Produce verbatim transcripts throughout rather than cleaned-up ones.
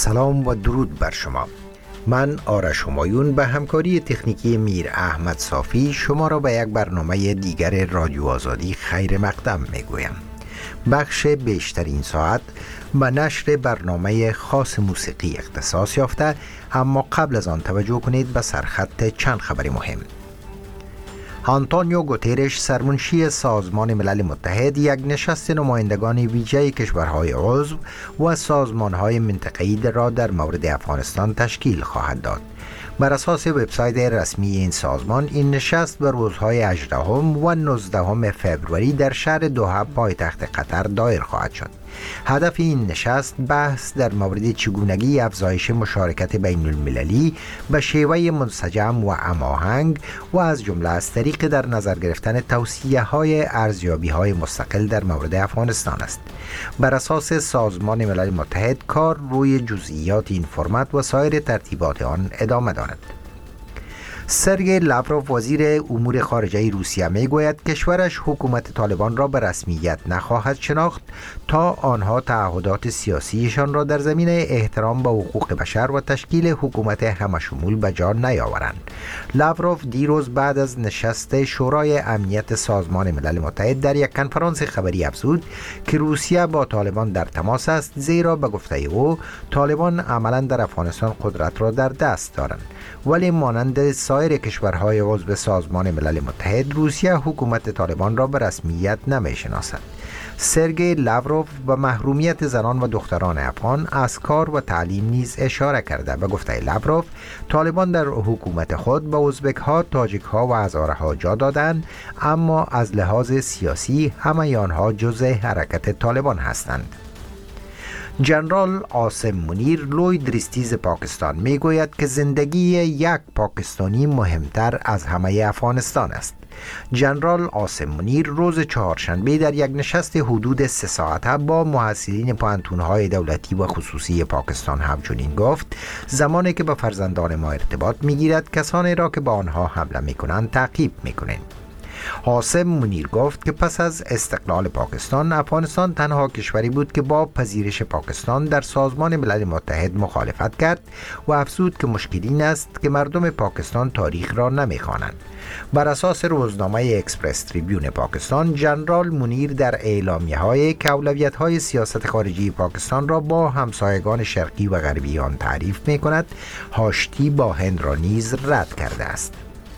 سلام و درود بر شما. من آرش همایون به همکاری تکنیکی میر احمد صافی شما را به یک برنامه دیگر رادیو آزادی خیر مقدم می گویم. بخش بیشترین ساعت به نشر برنامه خاص موسیقی اختصاص یافته، اما قبل از آن توجه کنید به سرخط چند خبر مهم. آنتونیو گوترش سرمنشی سازمان ملل متحد یک نشست نمایندگان ویژه کشورهای عضو و سازمانهای منطقه‌ای را در مورد افغانستان تشکیل خواهد داد. بر اساس وبسایت رسمی این سازمان، این نشست به روزهای هجدهم و نوزدهم فوریه در شهر دوحه پایتخت قطر دایر خواهد شد. هدف این نشست بحث در مورد چگونگی افزایش مشارکت بین المللی به شیوه منسجم و هماهنگ و از جمله از طریق در نظر گرفتن توصیه های ارزیابی های مستقل در مورد افغانستان است. بر اساس سازمان ملل متحد کار روی جزئیات این فرمت و سایر ترتیبات آن ادامه دارد. سرگئی لاوروف وزیر امور خارجه روسیه می گوید کشورش حکومت طالبان را به رسمیت نخواهد شناخت تا آنها تعهدات سیاسیشان را در زمینه احترام به حقوق بشر و تشکیل حکومت همشمول به جا نیاورند. لاوروف دیروز بعد از نشست شورای امنیت سازمان ملل متحد در یک کنفرانس خبری افزود که روسیه با طالبان در تماس است، زیرا به گفته او طالبان عملا در افغانستان قدرت را در دست دارند، ولی مانند سایر کشورهای عضو سازمان ملل متحد روسیه حکومت طالبان را به رسمیت نمی‌شناسد. سرگئی لاوروف به محرومیت زنان و دختران افغان از کار و تعلیم نیز اشاره کرده. به گفته لاوروف طالبان در حکومت خود به ازبک ها، تاجیک ها و هزاره ها جا دادند، اما از لحاظ سیاسی همه آنها جزء حرکت طالبان هستند. جنرال عاصم منیر لوی درستیز پاکستان می گوید که زندگی یک پاکستانی مهمتر از همه افغانستان است. جنرال عاصم منیر روز چهارشنبه در یک نشست حدود سه ساعته با محصلین پوهنتون‌های دولتی و خصوصی پاکستان همچنین گفت زمانی که با فرزندان ما ارتباط می‌گیرد کسانی را که با آنها حمله می‌کنند تعقیب می‌کنند. عاصم منیر گفت که پس از استقلال پاکستان، افغانستان تنها کشوری بود که با پذیرش پاکستان در سازمان ملل متحد مخالفت کرد و افزود که مشکل این است که مردم پاکستان تاریخ را نمی‌خوانند. بر اساس روزنامه اکسپرس تریبیون پاکستان، جنرال منیر در اعلامیه‌های که اولویت‌های سیاست خارجی پاکستان را با همسایگان شرقی و غربی آن تعریف می‌کند، آشتی با هند را نیز رد کرده است.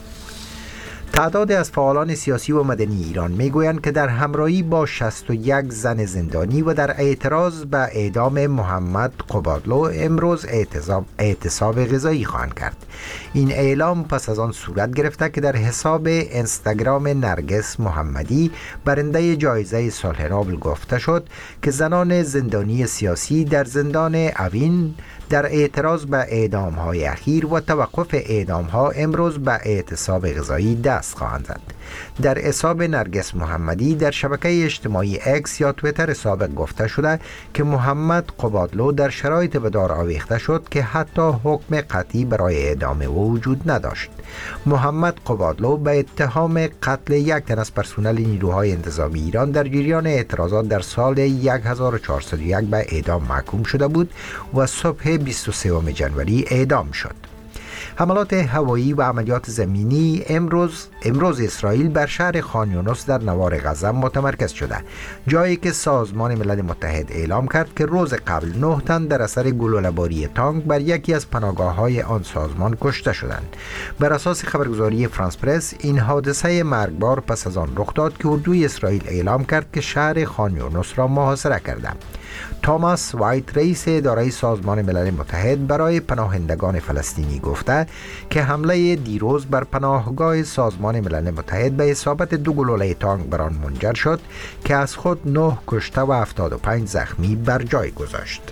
تعداد از فعالان سیاسی و مدنی ایران میگویند که در همراهی با شصت و یک زن زندانی و در اعتراض به اعدام محمد قبادلو امروز اعتصاب غذایی خواهند کرد. این اعلام پس از آن صورت گرفته که در حساب اینستاگرام نرگس محمدی برنده جایزه صلح نوبل گفته شد که زنان زندانی سیاسی در زندان اوین در اعتراض به اعدام‌های اخیر و توقف اعدام‌ها امروز به اعتصاب غذایی دست خواهند زد. در حساب نرگس محمدی در شبکه اجتماعی اکس یا تویتر سابق گفته شده که محمد قبادلو در شرایط به دار آویخته شد که حتی حکم قطعی برای اعدام او وجود نداشت. محمد قبادلو به اتهام قتل یک تن از پرسنل نیروهای انتظامی ایران در جریان اعتراضات در سال هزار و چهارصد و یک به اعدام محکوم شده بود و صبح بیست و سوم ژانویه اعدام شد. حملات هوایی و عملیات زمینی امروز امروز اسرائیل بر شهر خان یونس در نوار غزه متمرکز شده، جایی که سازمان ملل متحد اعلام کرد که روز قبل نه تن در اثر گلوله‌باری تانک بر یکی از پناهگاه‌های آن سازمان کشته شدند. بر اساس خبرگزاری فرانس پرس، این حادثه مرگبار پس از آن رخ داد که اردوی اسرائیل اعلام کرد که شهر خان یونس را محاصره کرده. توماس وایت رئیس اداره سازمان ملل متحد برای پناهندگان فلسطینی گفته که حمله دیروز بر پناهگاه سازمان ملل متحد به اصابت دو گلوله تانک بر آن منجر شد که از خود نه کشته و هفتاد و پنج زخمی بر جای گذاشت.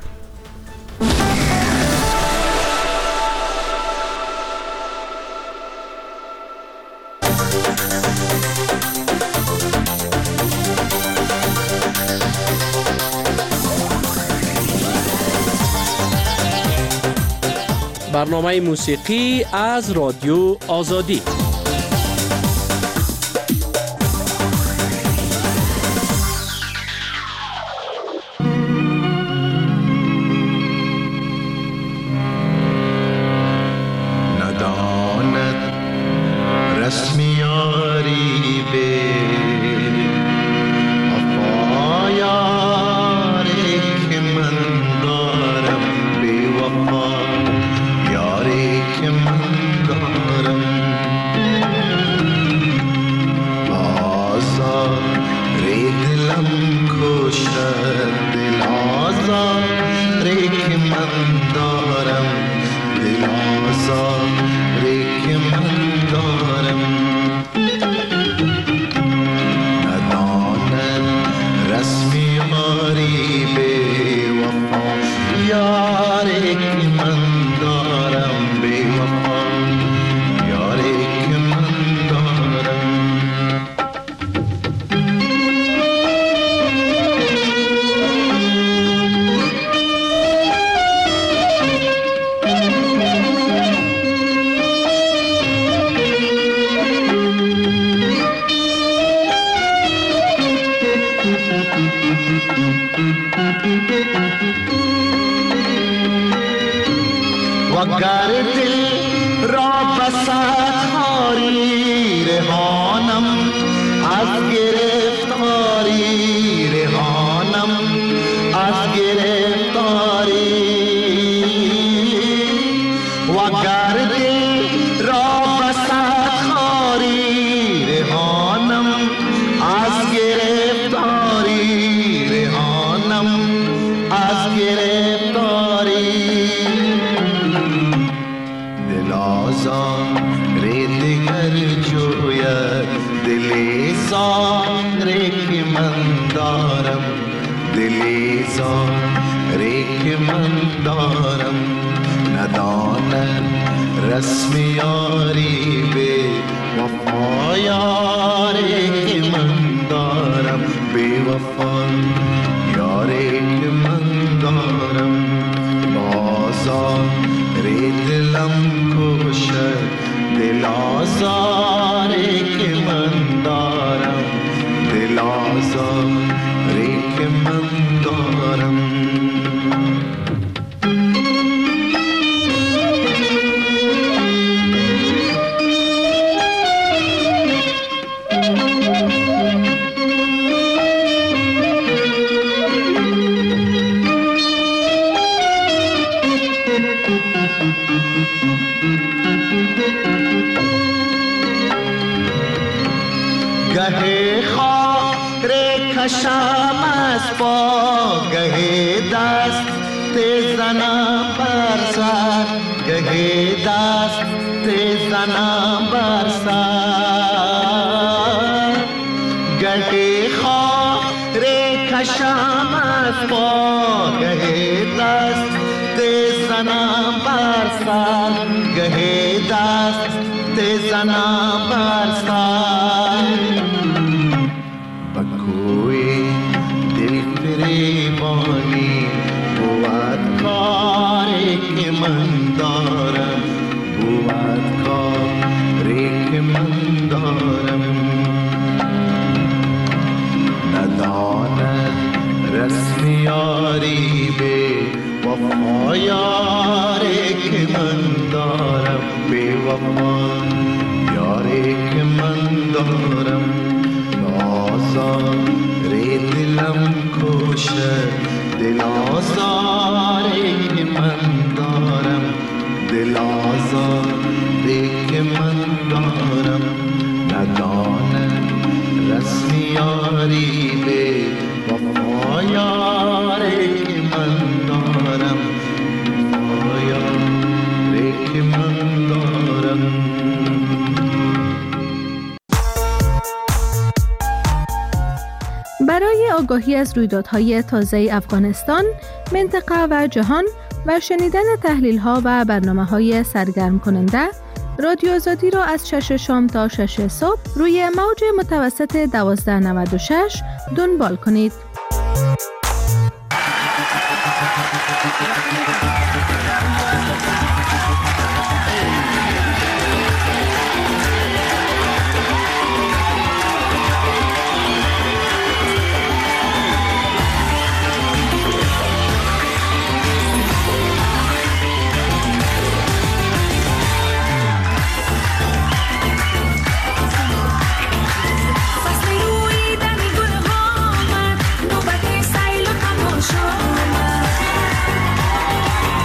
برنامه موسیقی از رادیو آزادی. وگر دل را بساتاری رهانم از گرفتاری رهانم از گرفتاری وگر دل را بساتاری رهانم از گرفتاری رهانم از گرفتاری دل آزار دیگر جوید دل زار که من دارم دل زار که من دارم ندانم رسم یاری به وفا یاری که من دارم به وفا یاری که من دارم بازار دلم کشد دل آزاری که من دارم دل آزاری که من دارم گهه خاک کشم از پا گهه دست زنم بر سر گهه دست زنم بر سر گهه خاک کشم از پا گهه دست زنم بر سر گهه دست زنم بر سر بکوی دل فریبانی بود کاری که من دارم بود کاری که من دارم نداند رسم یاری به وفا یاری که من دارم به وفا یاری که من دارم آزار دلم کشد دل آزاری که من دارم دل آزاری که من دارم ندانم رسم یاری به وفا یاری که من دارم وفا یاری که من دارم برای آگاهی از رویدادهای تازه افغانستان، منطقه و جهان و شنیدن تحلیل‌ها و برنامه‌های سرگرم کننده، رادیو آزادی را از شش شام تا شش صبح روی موج متوسط دوازده نود و شش دنبال کنید. شما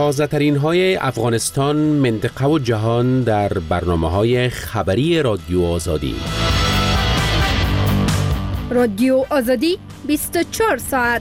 تازه ترین های افغانستان، منطقه و جهان در برنامه های خبری رادیو آزادی. رادیو آزادی بیست و چهار ساعت.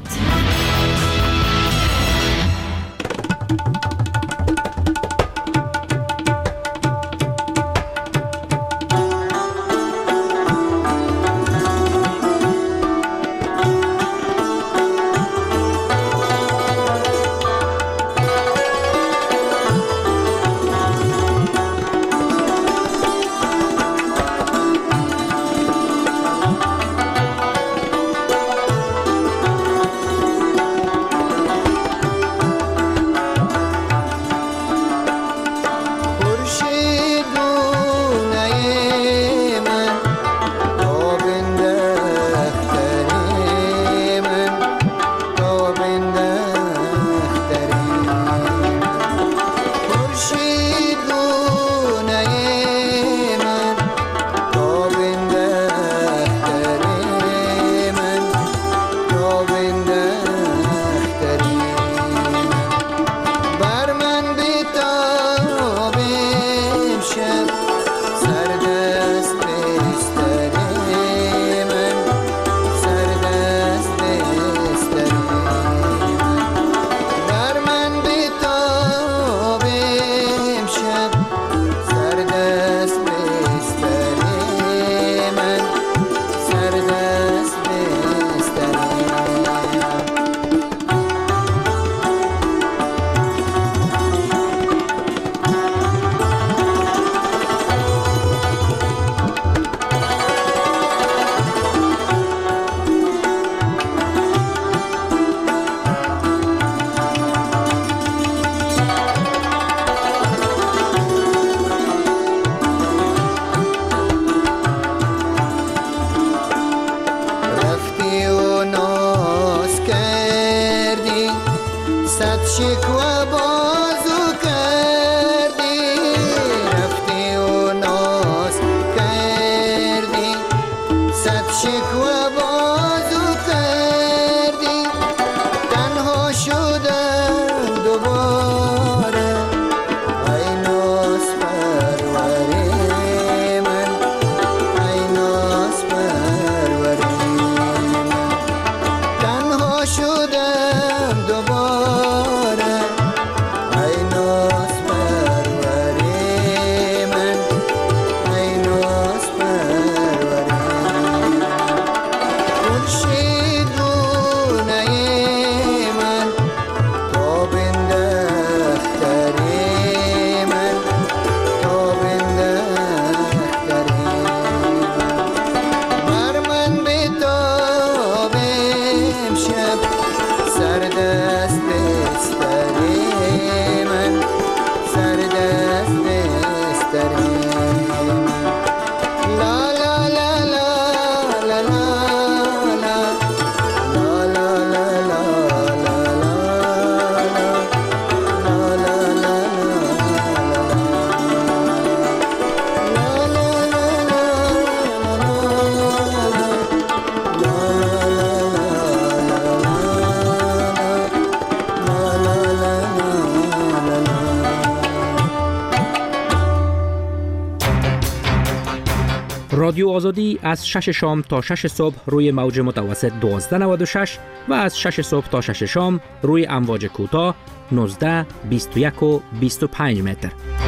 رادیو آزادی از شش شام تا شش صبح روی موج متوسط دوازده نود و شش و از شش صبح تا شش شام روی امواج کوتاه نوزده، بیست و یک و بیست و پنج متر.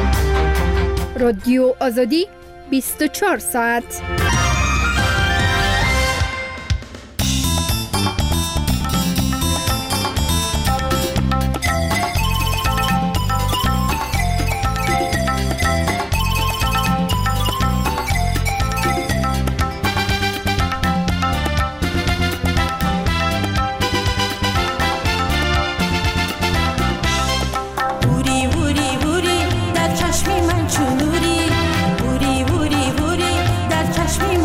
رادیو آزادی بیست و چهار ساعت. چشمی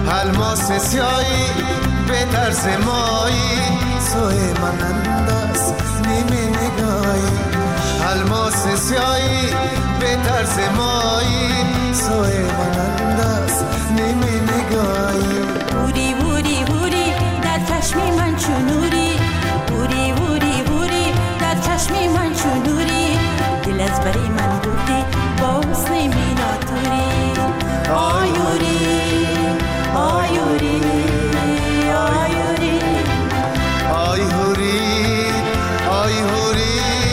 الماس سیایی به طرز مایی سوی من انداز نیمه نگاهی الماس سیایی به طرز مایی سوی من انداز نیمه نگاهی بوری بوری بوری در چشم من چونوری بوری بوری بوری در چشم من چونوری دل از بری من بودی با حسن میناتوری آیوری آیوری آیوری آیوری آیوری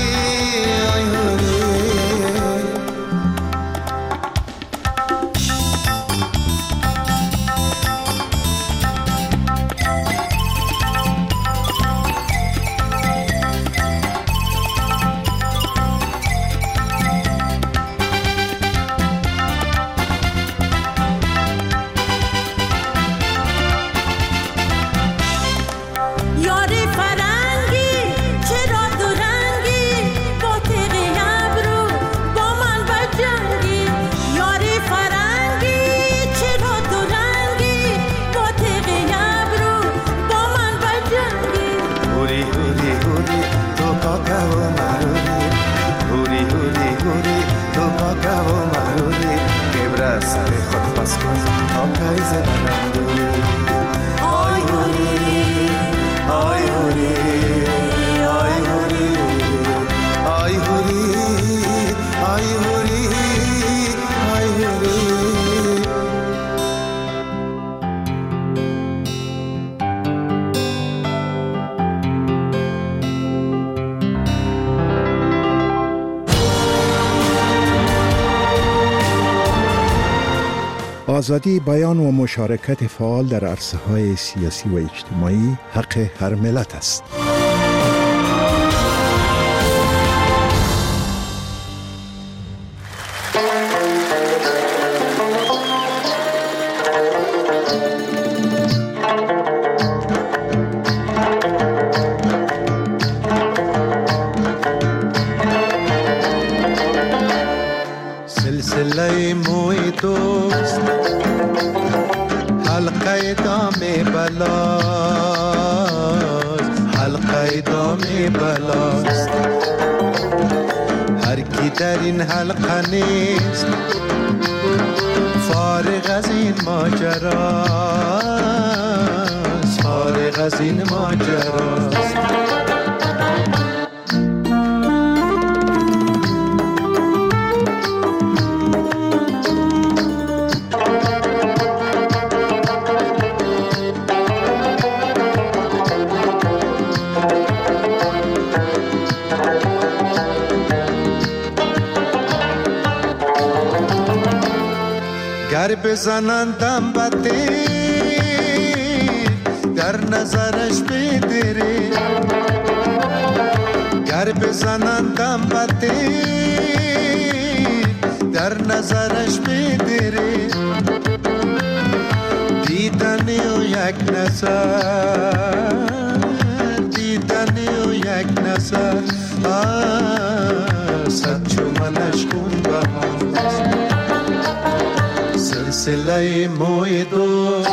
آزادی بیان و مشارکت فعال در عرصه‌های سیاسی و اجتماعی حق هر ملت است. سلسله موی دوست حلقه دام بلاست حلقه دام بلاست هر کی در این حلقه نیست فارغ از این ماجراست فارغ از این ماجراست گر بزنندم بده در نظرش بدره گر بزنندم بده در نظرش بدره دیدنی و یک نظر دیدنی و یک نظر صد چو منش خون بهاست سلسله موی دوست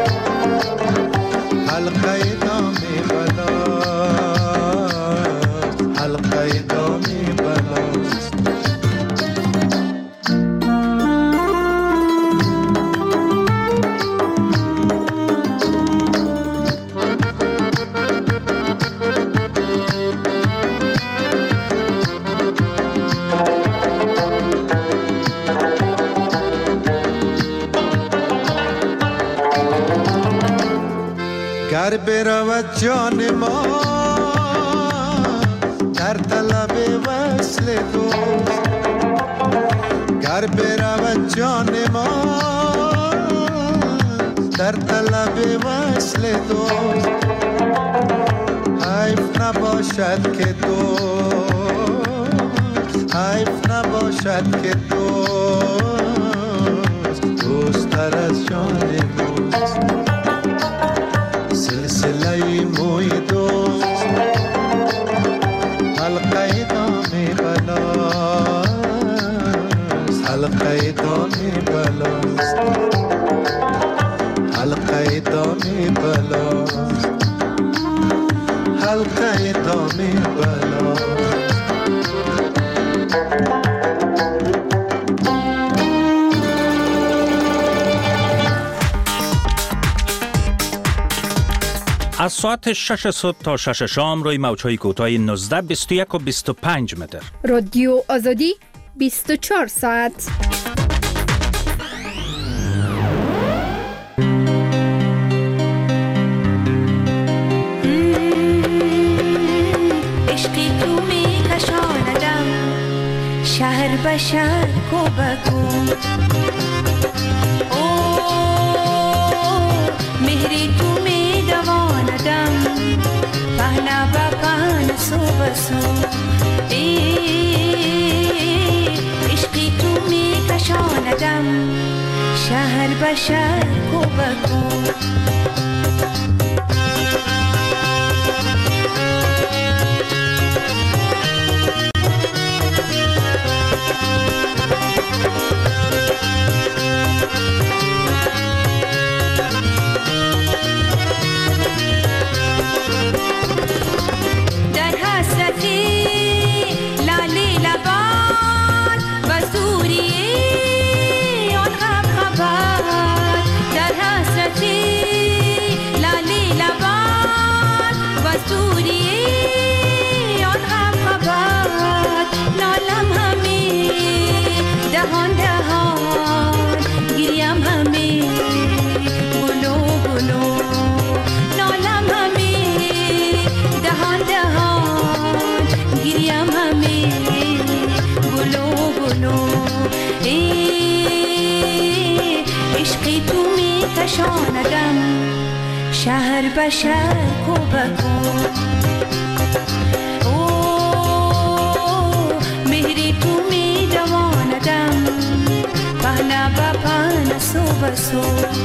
حلقه دام بلاست حلقه دام بلاست گر برود جان ما در طلب وصل دوست گر برود جان ما در طلب وصل دوست حیف نباشد که دوست حیف نباشد که دوست دوست تر از جان دوست سلسله موی دوست حلقه دام بلاست حلقه دام بلاست حلقه دام بلا، حلقه دام بلا. از ساعت شش صبح تا شش شام روی موج‌های کوتاه نوزده، بیست و یک و بیست و پنج متر. رادیو آزادی بیست و چهار ساعت. عشقی تو می کشاندم شهر به شهر، کو به کو. مهری تو می دواندم پهنا با پهن سو بسو. عشقی تو می کشاندم شهر به شهر، کو به کو. کشاندم شهر به شهر، کو به کو. مهری تو می دواندم پهنا با پهن سو بسو.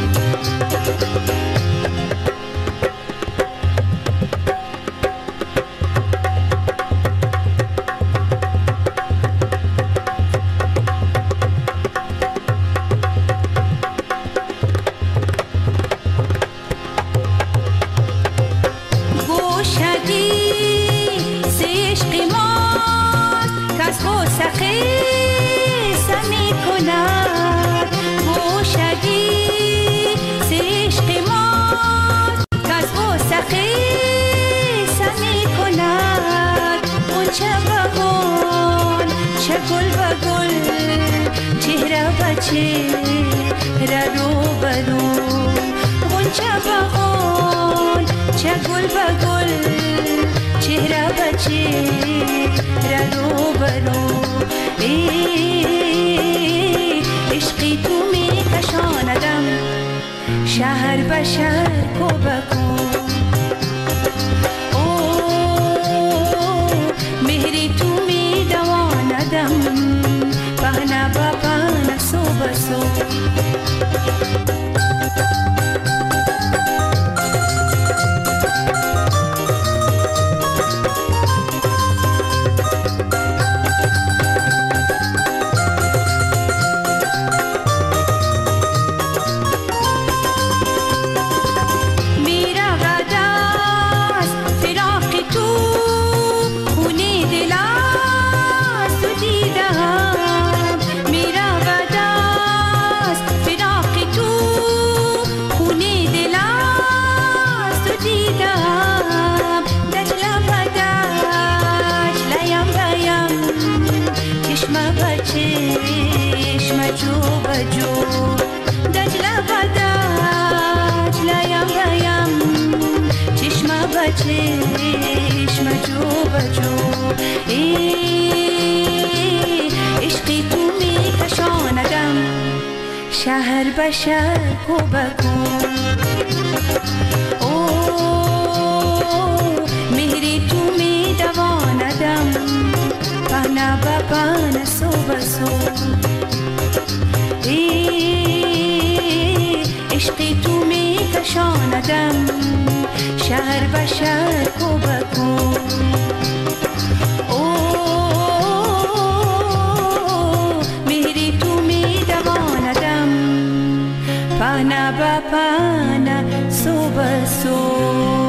عشقی تو می کشاندم شهر به شهر، کو به کو. مهری تو می دواندم پهنا با پهن سو بسو. چشم جو بجو. عشقی تو می کشاندم شهر به شهر، کو به کو. مهری تو می دواندم پهنا با پهن سو بسو. عشقی تو می کشاندم شهر به شهر، کو به کو. مهری تو می دواندم پهنا با پهنا سو به سو.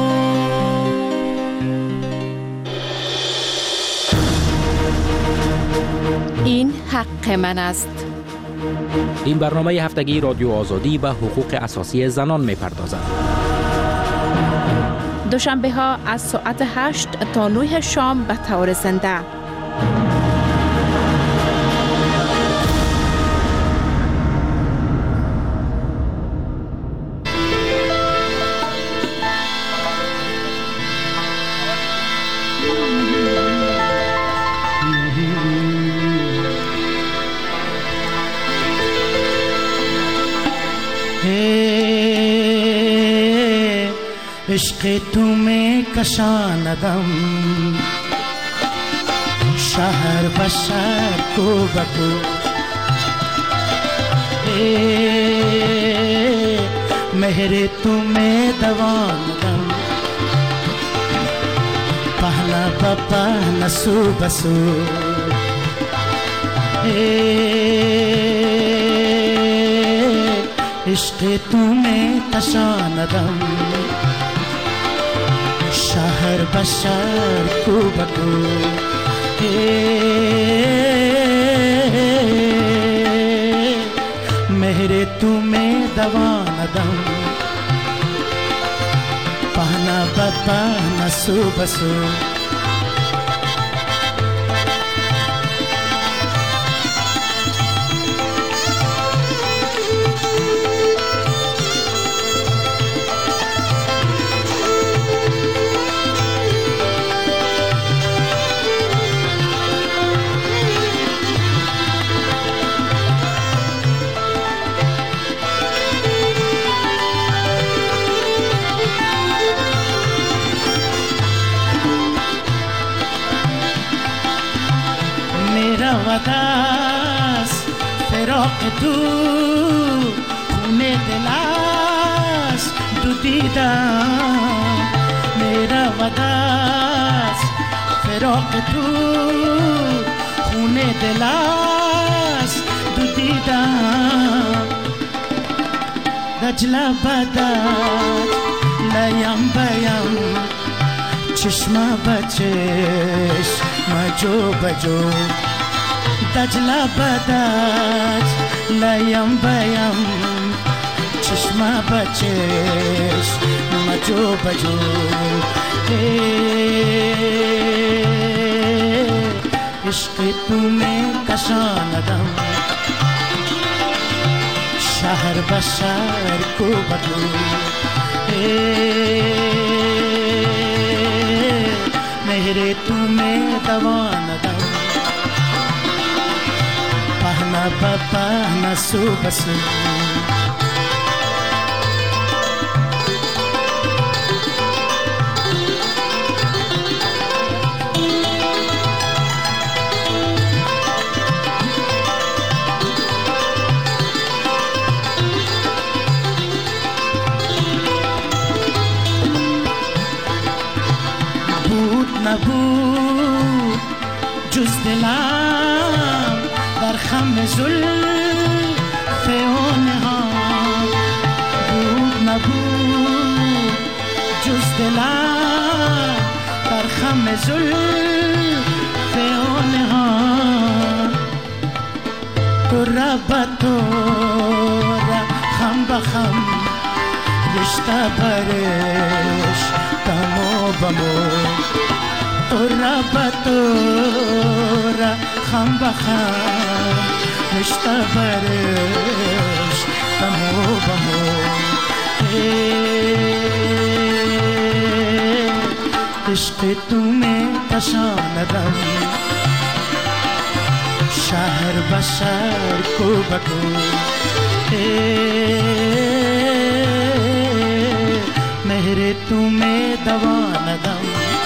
این حق من است. این برنامه هفتگی رادیو آزادی به حقوق اساسی زنان می پردازد. دوشنبه ها از ساعت هشت تا نه شام به طور زنده. عشق تو میں کشاندم شهر به شهر کو بکو مهر تو میں دواندم پهنا با پهنا سو بسو عشق تو میں کشاندم شهر به شهر کو بکو مهر تو میں دواندم پهنا با پهنا سو بسو وداس فراق تو خون دلاس دو دیدم میرا وداس فراق تو خون دلاس دو دیدم دجلا بدات لیم بیم چشما بچش مجو بجو دجلا بدج لیم بیم چشما بچش مجو بجو عشق تو میں کشاندم شهر به شهر کو بکو مهر تو میں دواندم پهنا با پهنا سو بسو بود نبود جز دلم در خم زلف اونها بود نبود جز دلم در خم زلف اونها تو را با تو را خم بخم رشته برش تمو بمو تو را با تو را خم بخم رشته برش تمو بمو عشق تو میں کشاندم شهر به شهر کو بکو مهر تو میں دواندم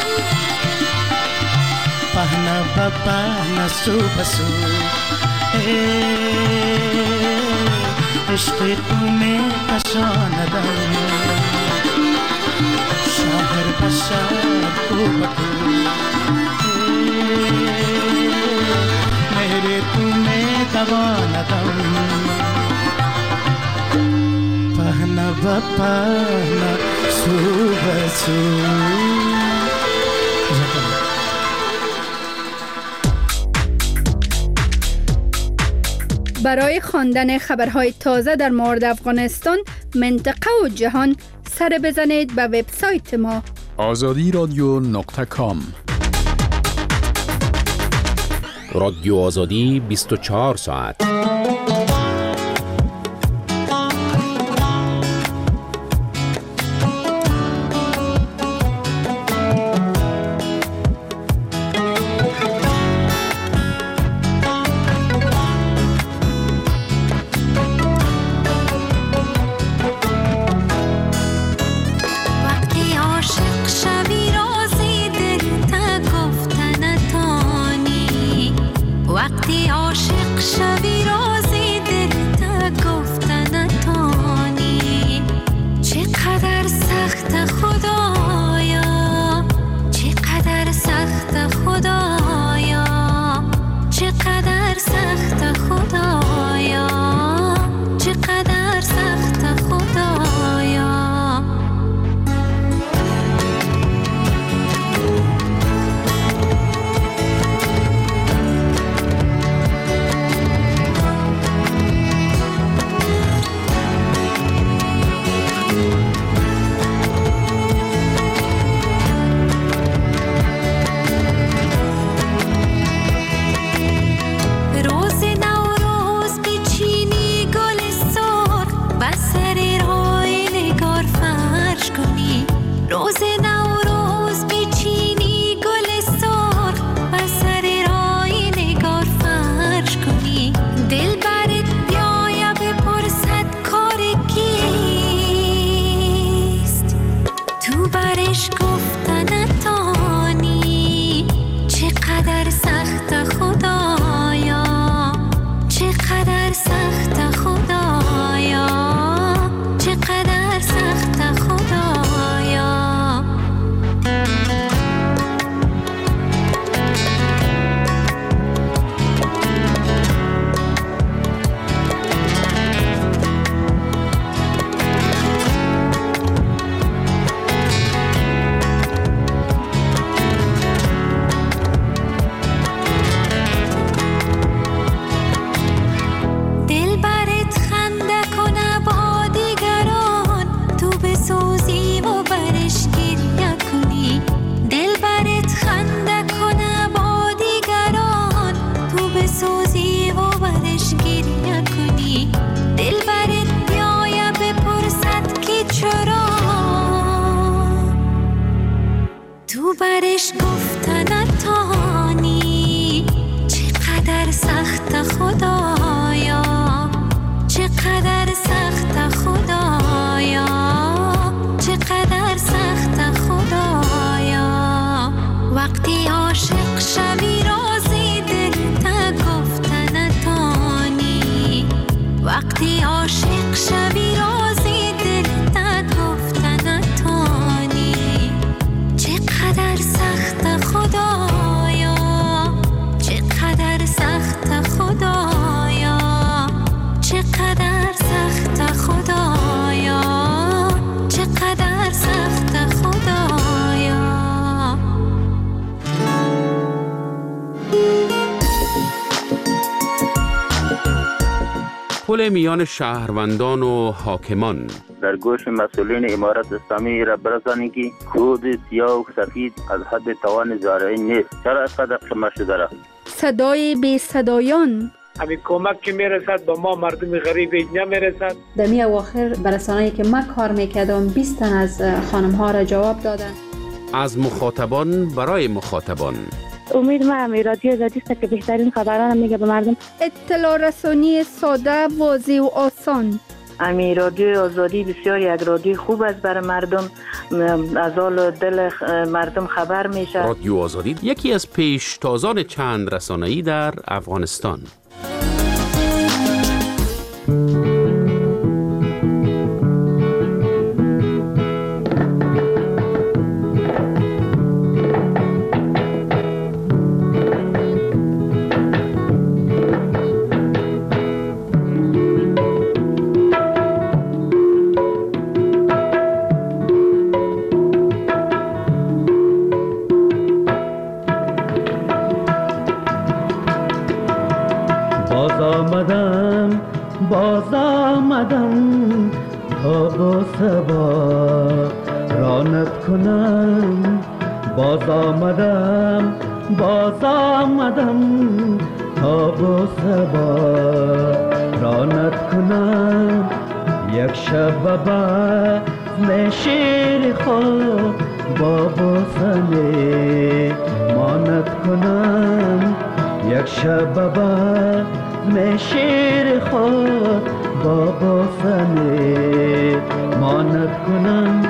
پهنا با پهنا سو بسو عشق تو میں کشاندم شهر به شهر کو بکو مهر تو میں دواندم و پهنه سو به سو. برای خواندن خبرهای تازه در مورد افغانستان، منطقه و جهان سر بزنید به وبسایت ما آزادی رادیو نقطه کام. رادیو آزادی بیست و چهار ساعت. برش گفتن تانی چقدر سخت خدایا، چقدر سخت خدایا، چقدر سخت خدایا. وقتی عاشق شوی رازی دل تا گفتن تانی، وقتی عاشق شوی رازی دل تا گفتن تانی. چقدر سخت خدایا، چقدر سخت خدایا، چقدر سخت خدایا، چقدر سخت خدایا. پل میان شهروندان و حاکمان. در گوش مسئولین امارت اسلامی را برسانی که کود سیاه و سفید از حد توان زارعی نیست. چرا اینقدر قمه شده را؟ صدای بی صدایان. همین کمک که میرسد با ما مردم غریب اینجا میرسد. در می اواخر برسانه‌ای که من کار میکردم بیست تن از خانم ها را جواب دادن. از مخاطبان برای مخاطبان. امید ما هم رادیو آزادی است که بهترین خبران میگه به مردم. اطلاع رسانی ساده، واضح و آسان. امی رادیو آزادی بسیار یک رادیو خوب است برای مردم، از حال دل مردم خبر میشه. رادیو آزادی یکی از پیشتازان چند رسانه‌ای در افغانستان. آمدم تا با سبا رانت کنم، باز آمدم باز آمدم تا با سبا رانت کنم. یک شب بزم شیر خود با بوسنه مانت کنم. یک شب بزم شیر خود با بوسنه مانت کنم.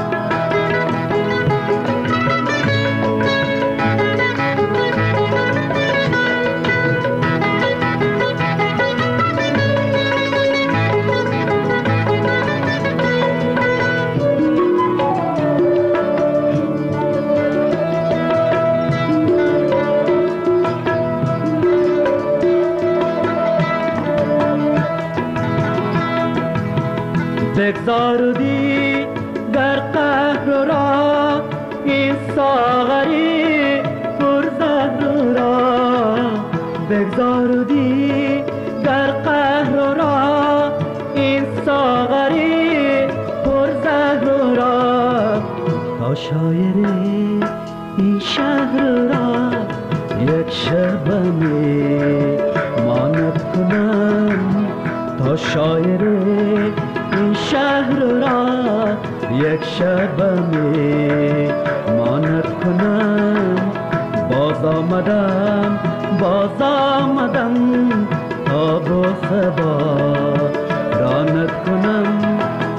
بگذاردی در قهر را این ساغری پرزهر را، بگذاردی در قهر را این ساغری پرزهر را، تا شایر این شهر را یک شبنه مانت کنم. تا شایر این شهر را یک شبنه مانت کنم. باز آمدم باز آمدم تا با سبا رانت کنم.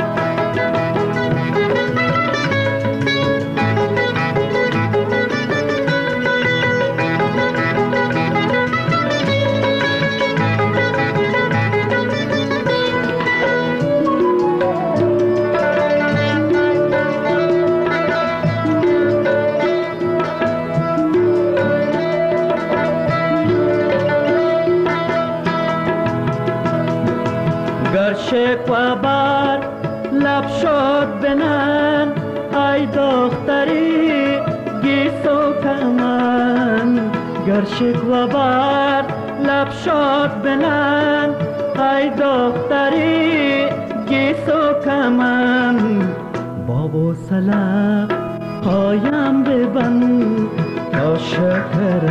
شکوه بر لب شد بنن ای دختری گیسو کمن، گر شکوه بر لب شد بنن ای دختری گیسو کمن. بابو سلب پایم ببند تا شکر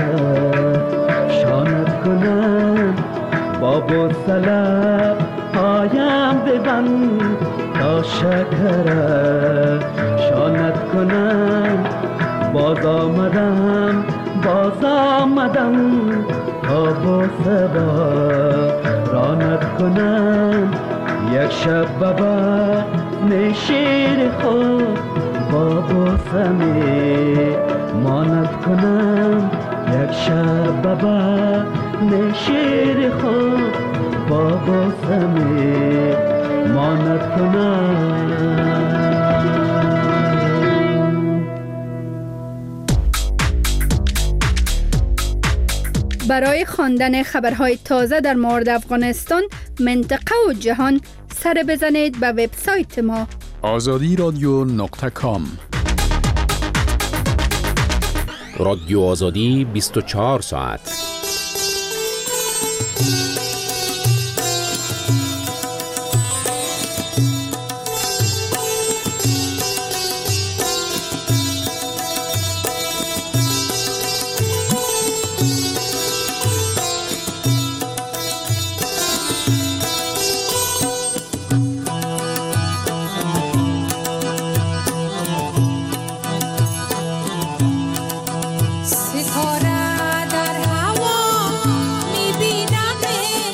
شانت کنم. بابو سلب پایم ببند تا شکر شانت کنم. باز آمدم باز آمدم تا با سبا رانت کنم. یک شب بابا نشیر خود با بوسمه مانت کنم. یک شب بابا نشیر خود با بوسمه مانت کنم. برای خواندن خبرهای تازه در مورد افغانستان، منطقه و جهان سر بزنید به وبسایت ما آزادی رادیو نقطه کام. رادیو آزادی بیست و چهار ساعت. ستاره در هوا میبینم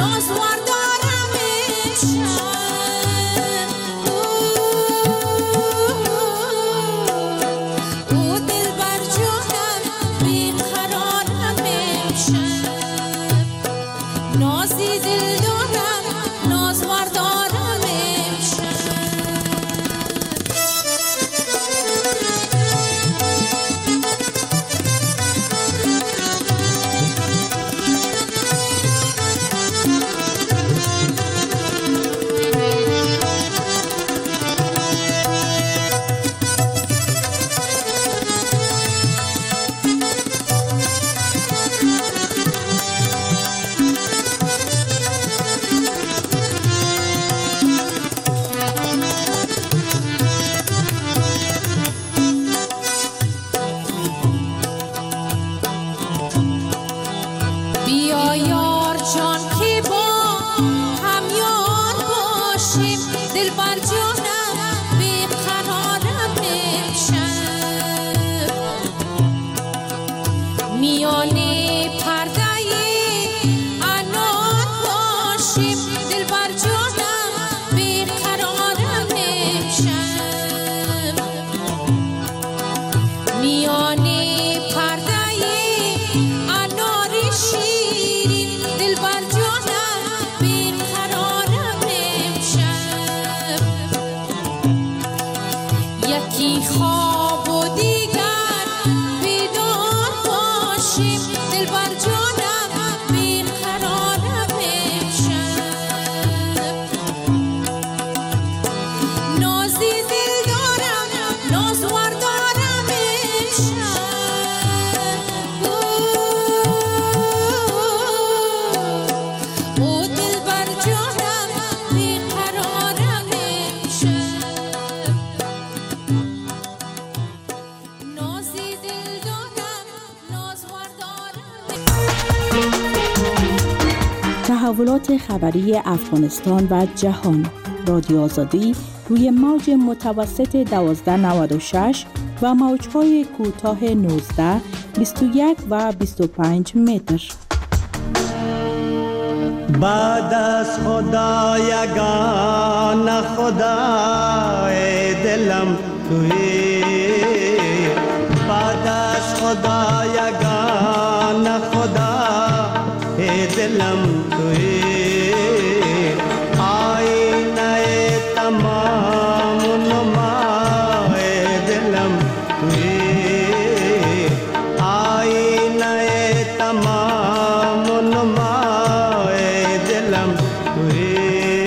تحولات خبری افغانستان و جهان. رادیو آزادی روی موج متوسط دوازده نود و شش و موج‌های کوتاه نوزده، بیست و یک و بیست و پنج متر. بعد از خدا یگان خدای دلم تویی، بعد از خدا یگان خدای دلم تویی، آینه تمام نمای دلم تویی، آینه تمام نمای دلم تویی.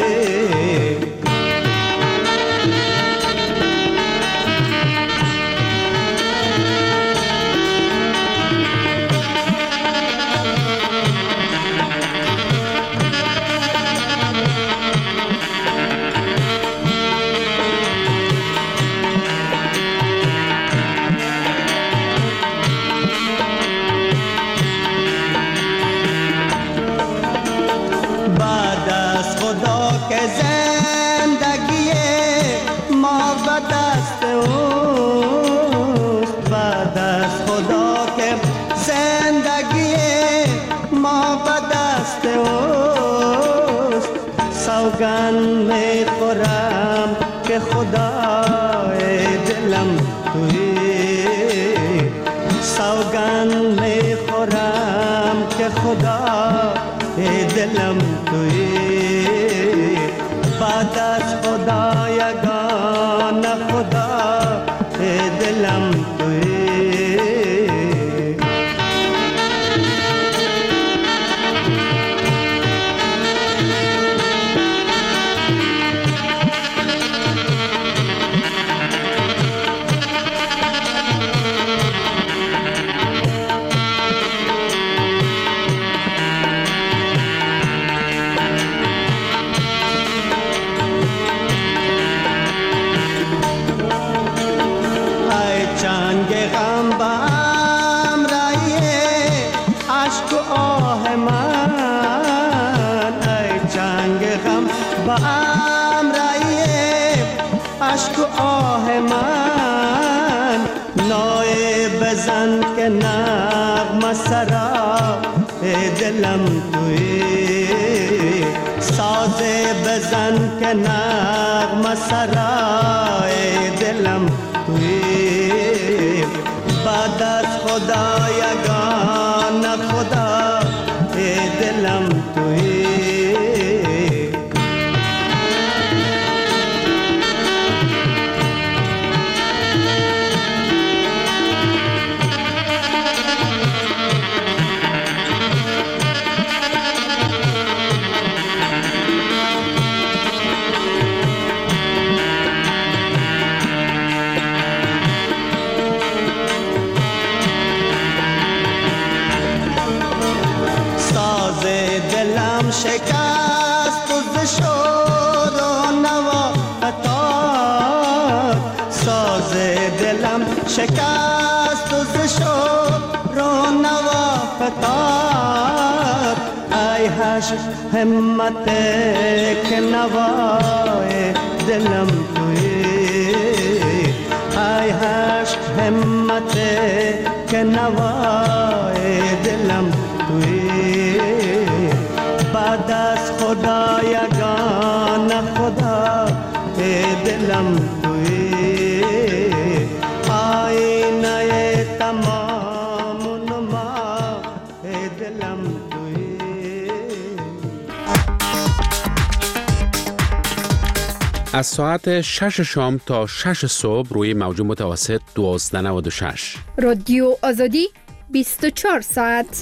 سوگن می خورم که خدای دلم تویی، سوگن می خورم که خدای دلم تویی، بعد از خدا یگان خدای دلم تویی. عشق و آه من نای بزن که نغمه سرا دلم تویی، بزن که نغمه سرای دلم توی، بعد از خدا یگان خدا دلم توی. شکست و ز شور و نوا فتاد، ساز دلم شکست و ز شور و نوا فتاد. ای حشر همت که نوای دلم توی، ای حشر همت که نوای دلم توی. بعد از خدا یگان خدا دلم توی، آینه تمام نما دلم توی. از ساعت شش شام تا شش صبح روی موج متوسط دوازده نود و شش. رادیو آزادی بیست و چهار ساعت.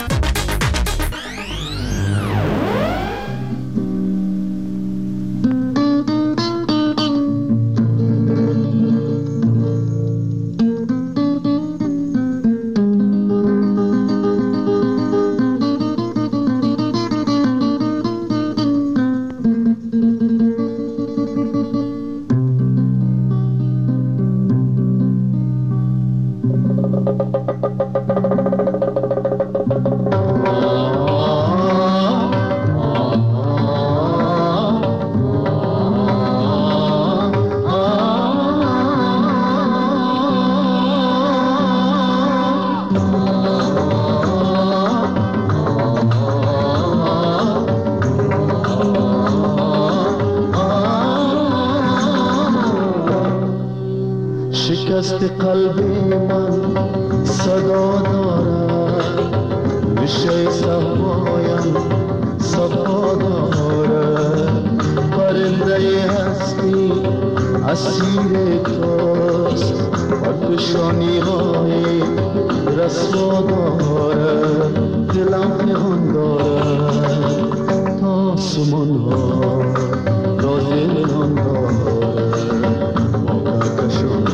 شکست قلبی من صدا دارد، ریشه صفایم صفا دارد. پرنده هستی اسیر توست، پرفشانی های رسوا دارد. دلم پنهان دارد تا آسمان ها راز نهان دارد. ما کهکشان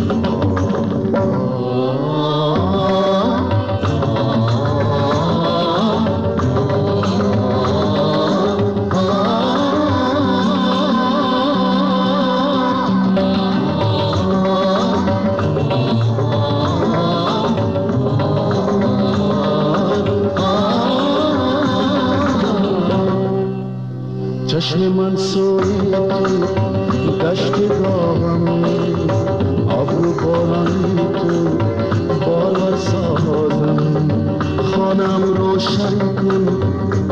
چشم من سوی تو دشت داغم، ابرو بارانی تو بارور سازم. خانم روشن کن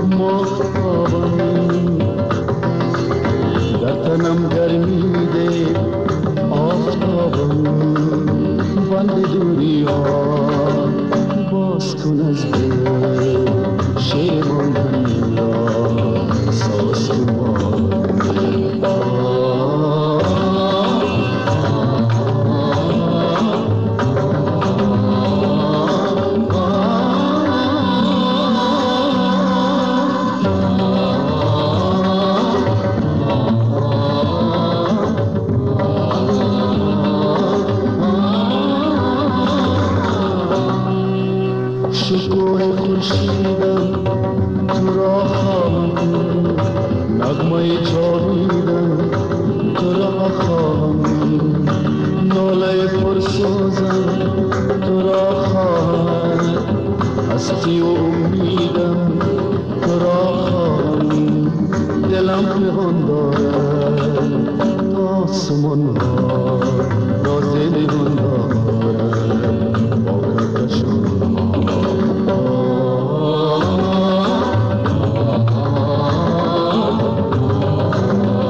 ماهتابم، در تنم گرمی ده آفتابم. بند دوری ها باز کن از دل، شیر ماندنی را ساز کن. شکوه خورشیدم تو را خواهم، نغمه جاویدم تو را خواهم. ناله پرسوزم تو را خواهم، هستی و امیدم تو را خواهم. دلم پنهان دارد تا آسمان ها راز نهان دارد. با کهکشان ها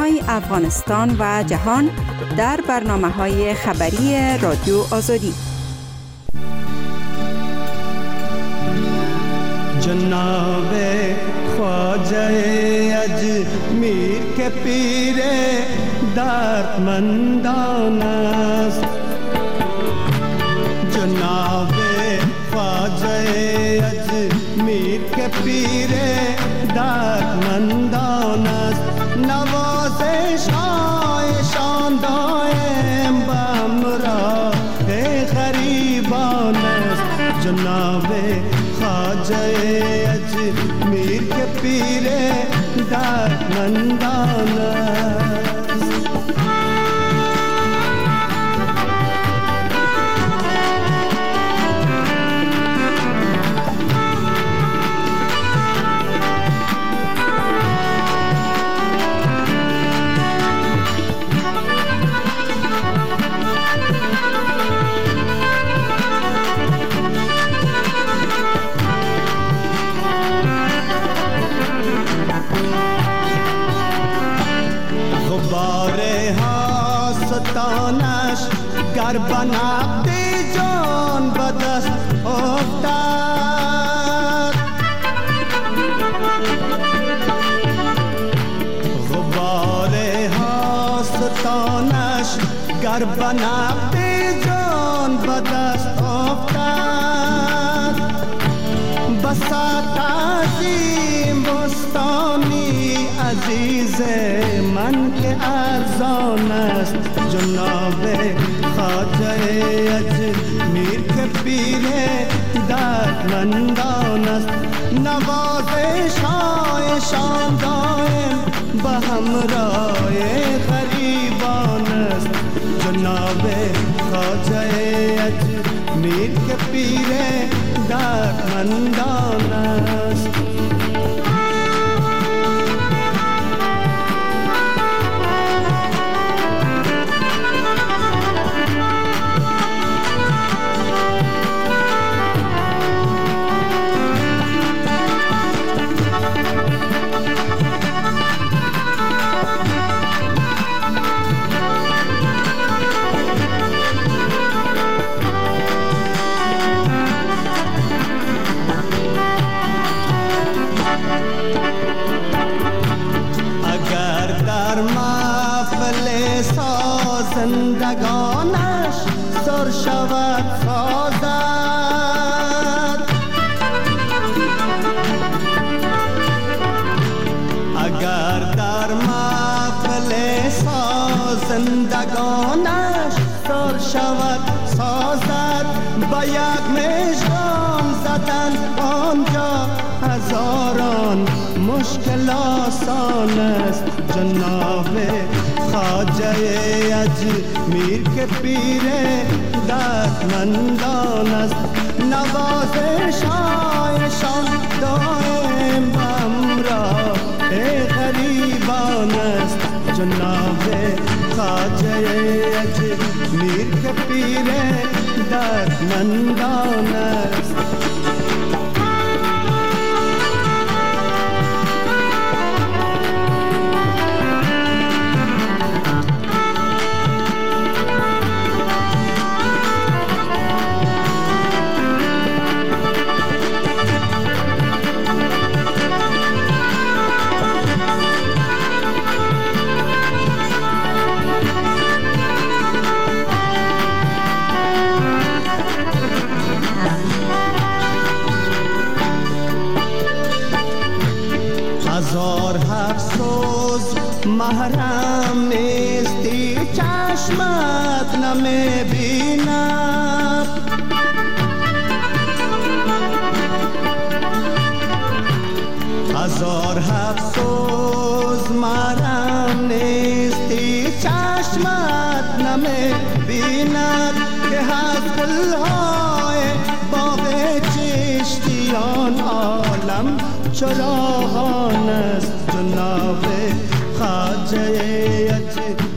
های افغانستان و جهان در برنامه‌های خبری رادیو آزادی. جناب خواجه اجمیر که پیر دردمندان است، جناب خواجه اجمیر که پیر دردمندان است، نوازش هایشان دائم به همراه غریبان است. جناب خواجه اجمیر که پیر دردمندان است. ستانش گر بنقد جان به دست افتد، غبار ستانش گر بنقد جان به دست افتد، بساط عظیم بستانی عزیز من که ارزان است. جناب خواجه اجمیر که پیر دردمندان است، نوازش هایشان دائم به همراه غریبان است. جناب خواجه اجمیر که پیر دردمندان است. زندگانش سر شود سازد، اگر در محفل زندگانش سر شود سازد، با یک مژگان زدن آنجا هزاران مشکل آسان است. جناب خواجه اجمیر که پیر دردمندان است، نوازش هایشان دائم به همراه غریبان است. جناب خواجه اجمیر که پیر دردمندان است. محرم نیستی چشمت نمیبیند، هزار افسوس محرم نیستی چشمت نمیبیند، که از گلهای باغ چشتیان عالم چراغان است. جناب خواجه